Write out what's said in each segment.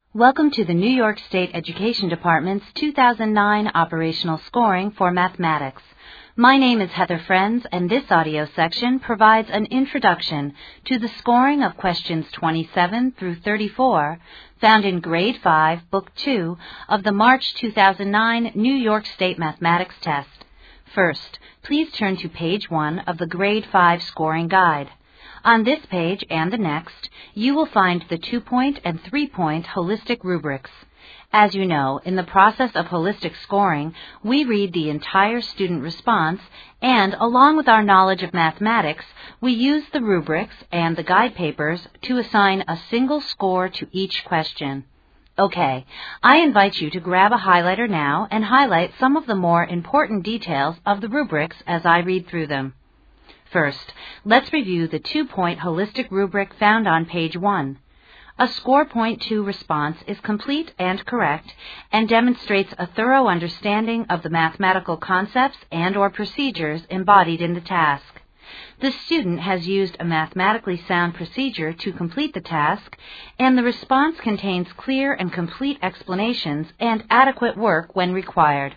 Welcome to the New York State Education Department's 2009 Operational Scoring for Mathematics. My name is Heather Friends, and this audio section provides an introduction to the scoring of questions 27 through 34 found in Grade 5, Book 2 of the March 2009 New York State Mathematics Test. First, please turn to page 1 of the Grade 5 Scoring Guide. On this page and the next, you will find the 2-point and 3-point holistic rubrics. As you know, in the process of holistic scoring, we read the entire student response, and along with our knowledge of mathematics, we use the rubrics and the guide papers to assign a single score to each question. Okay, I invite you to grab a highlighter now and highlight some of the more important details of the rubrics as I read through them. First, let's review the 2-point holistic rubric found on page 1. A score point 2 response is complete and correct and demonstrates a thorough understanding of the mathematical concepts and/or procedures embodied in the task. The student has used a mathematically sound procedure to complete the task, and the response contains clear and complete explanations and adequate work when required.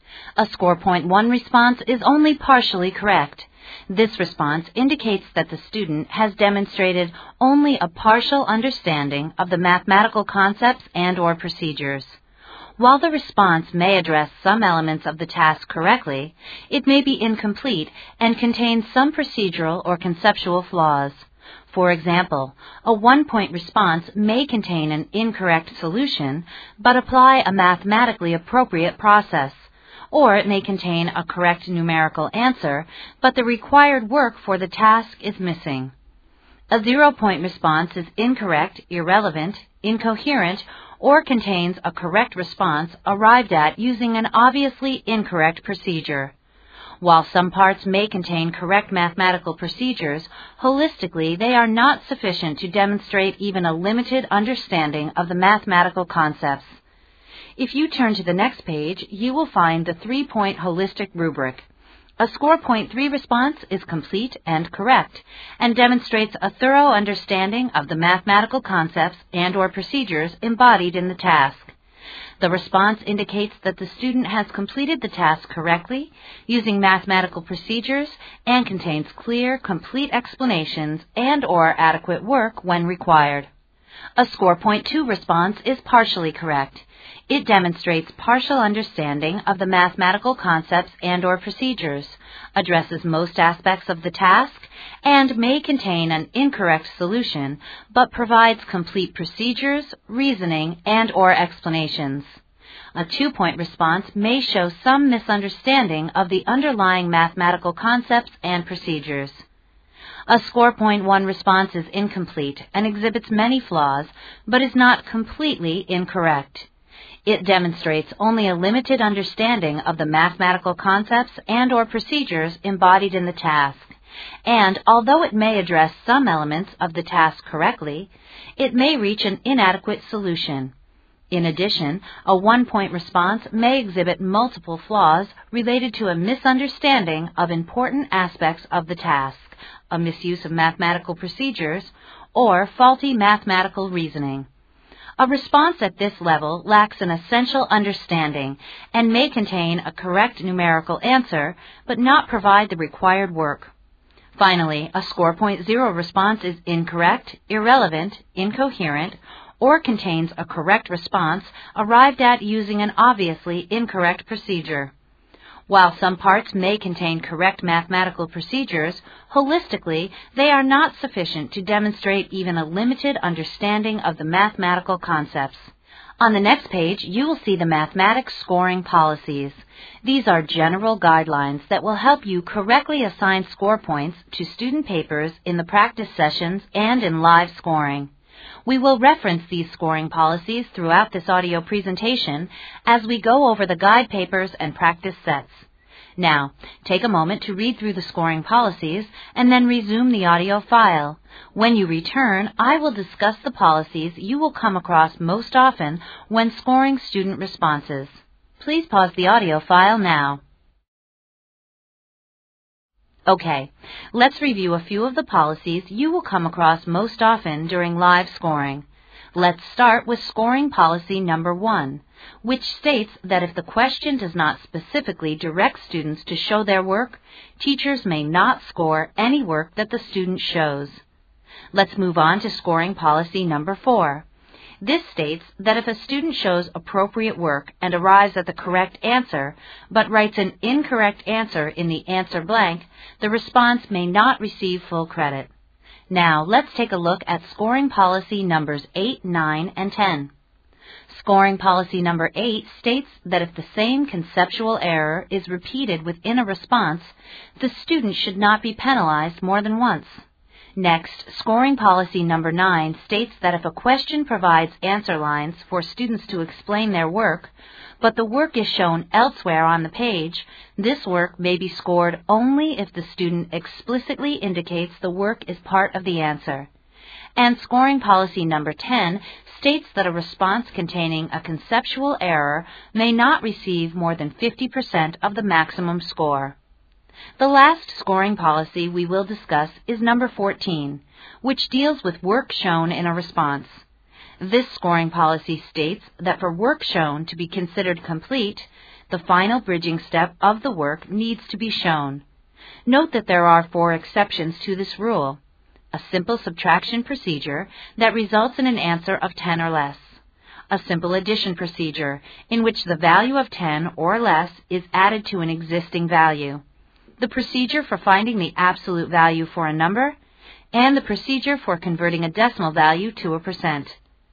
A score point 1 response is only partially correct. This response indicates that the student has demonstrated only a partial understanding of the mathematical concepts and/or procedures. While the response may address some elements of the task correctly, it may be incomplete and contains some procedural or conceptual flaws. For example, a 1-point response may contain an incorrect solution but apply a mathematically appropriate process. Or it may contain a correct numerical answer, but the required work for the task is missing. A 0-point response is incorrect, irrelevant, incoherent, or contains a correct response arrived at using an obviously incorrect procedure. While some parts may contain correct mathematical procedures, holistically they are not sufficient to demonstrate even a limited understanding of the mathematical concepts. If you turn to the next page, you will find the 3-point holistic rubric. A score point 3 response is complete and correct and demonstrates a thorough understanding of the mathematical concepts and/or procedures embodied in the task. The response indicates that the student has completed the task correctly, using mathematical procedures, and contains clear, complete explanations and/or adequate work when required. A score point 2 response is partially correct. It demonstrates partial understanding of the mathematical concepts and/or procedures, addresses most aspects of the task, and may contain an incorrect solution, but provides complete procedures, reasoning, and/or explanations. A 2-point response may show some misunderstanding of the underlying mathematical concepts and procedures. A score point 1 response is incomplete and exhibits many flaws, but is not completely incorrect. It demonstrates only a limited understanding of the mathematical concepts and/or procedures embodied in the task, and although it may address some elements of the task correctly, it may reach an inadequate solution. In addition, a 1-point response may exhibit multiple flaws related to a misunderstanding of important aspects of the task, a misuse of mathematical procedures, or faulty mathematical reasoning. A response at this level lacks an essential understanding and may contain a correct numerical answer but not provide the required work. Finally, a score point 0 response is incorrect, irrelevant, incoherent, or contains a correct response arrived at using an obviously incorrect procedure. While some parts may contain correct mathematical procedures, holistically, they are not sufficient to demonstrate even a limited understanding of the mathematical concepts. On the next page, you will see the mathematics scoring policies. These are general guidelines that will help you correctly assign score points to student papers in the practice sessions and in live scoring. We will reference these scoring policies throughout this audio presentation as we go over the guide papers and practice sets. Now, take a moment to read through the scoring policies and then resume the audio file. When you return, I will discuss the policies you will come across most often when scoring student responses. Please pause the audio file now. Okay, let's review a few of the policies you will come across most often during live scoring. Let's start with scoring policy number 1, which states that if the question does not specifically direct students to show their work, teachers may not score any work that the student shows. Let's move on to scoring policy number 4. This states that if a student shows appropriate work and arrives at the correct answer, but writes an incorrect answer in the answer blank, the response may not receive full credit. Now, let's take a look at scoring policy numbers 8, 9, and 10. Scoring policy number 8 states that if the same conceptual error is repeated within a response, the student should not be penalized more than once. Next, scoring policy number 9 states that if a question provides answer lines for students to explain their work, but the work is shown elsewhere on the page, this work may be scored only if the student explicitly indicates the work is part of the answer. And scoring policy number 10 states that a response containing a conceptual error may not receive more than 50% of the maximum score. The last scoring policy we will discuss is number 14, which deals with work shown in a response. This scoring policy states that for work shown to be considered complete, the final bridging step of the work needs to be shown. Note that there are 4 exceptions to this rule: a simple subtraction procedure that results in an answer of 10 or less, a simple addition procedure in which the value of 10 or less is added to an existing value, the procedure for finding the absolute value for a number, and the procedure for converting a decimal value to a percent.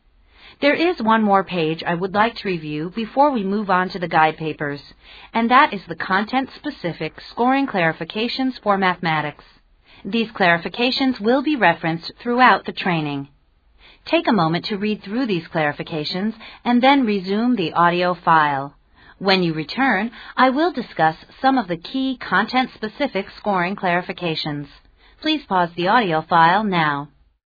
There is one more page I would like to review before we move on to the guide papers, and that is the content-specific scoring clarifications for mathematics. These clarifications will be referenced throughout the training. Take a moment to read through these clarifications and then resume the audio file. When you return, I will discuss some of the key content-specific scoring clarifications. Please pause the audio file now.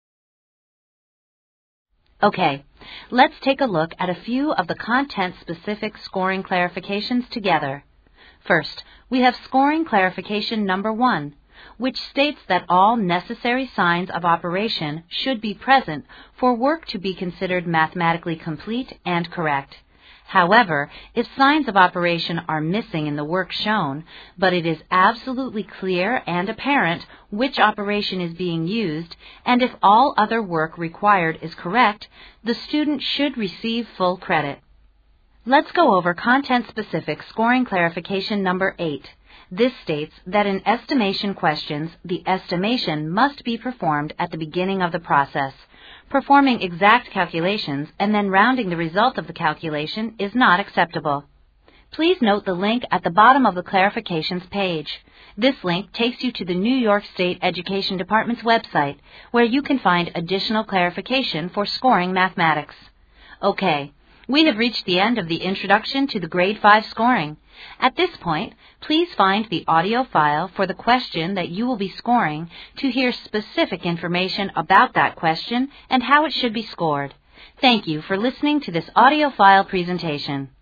Okay, let's take a look at a few of the content-specific scoring clarifications together. First, we have scoring clarification number 1, which states that all necessary signs of operation should be present for work to be considered mathematically complete and correct. However, if signs of operation are missing in the work shown, but it is absolutely clear and apparent which operation is being used, and if all other work required is correct, the student should receive full credit. Let's go over content-specific scoring clarification number 8. This states that in estimation questions, the estimation must be performed at the beginning of the process. Performing exact calculations and then rounding the result of the calculation is not acceptable. Please note the link at the bottom of the clarifications page. This link takes you to the New York State Education Department's website, where you can find additional clarification for scoring mathematics. Okay, we have reached the end of the introduction to the Grade 5 scoring. At this point, please find the audio file for the question that you will be scoring to hear specific information about that question and how it should be scored. Thank you for listening to this audio file presentation.